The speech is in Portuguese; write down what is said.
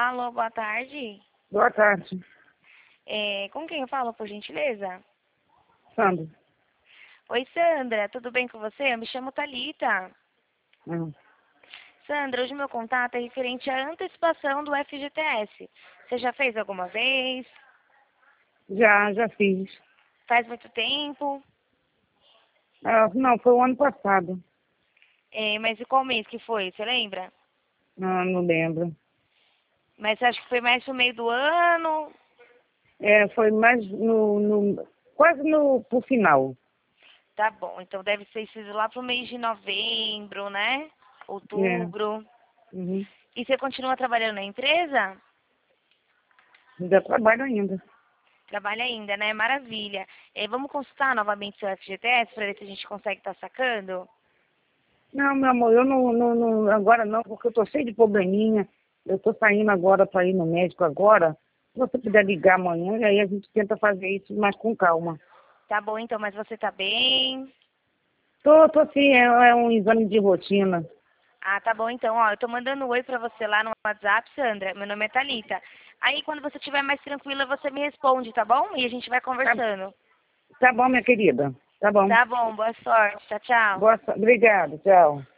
Alô, boa tarde. Boa tarde, Com quem eu falo, por gentileza? Sandra. Oi, Sandra, tudo bem com você? Eu me chamo Thalita. Hum. Sandra, hoje meu contato é referente à antecipação do FGTS. Você já fez alguma vez? Já fiz. Faz muito tempo? Não, foi o ano passado. Mas e qual mês que foi? Você lembra? Não lembro. Mas você acha que foi mais no meio do ano? Foi mais quase pro final. Tá bom, então deve ter sido lá pro mês de novembro, né? É. Outubro. Uhum. E você continua trabalhando na empresa? Ainda trabalho ainda. Trabalha ainda, né? Maravilha. Vamos consultar novamente seu FGTS para ver se a gente consegue estar sacando? Não, meu amor, eu agora não, porque eu tô cheio de probleminha. Eu tô saindo agora para ir no médico agora. Se você puder ligar amanhã, e aí a gente tenta fazer isso mais com calma. Tá bom, então, mas você tá bem? Tô sim, é um exame de rotina. Ah, tá bom, então, ó, eu tô mandando um oi pra você lá no WhatsApp, Sandra. Meu nome é Thalita. Aí, quando você estiver mais tranquila, você me responde, tá bom? E a gente vai Tá, conversando. tá bom, minha querida. Tá bom. Tá bom, boa sorte. Tchau, tchau. Obrigada, tchau.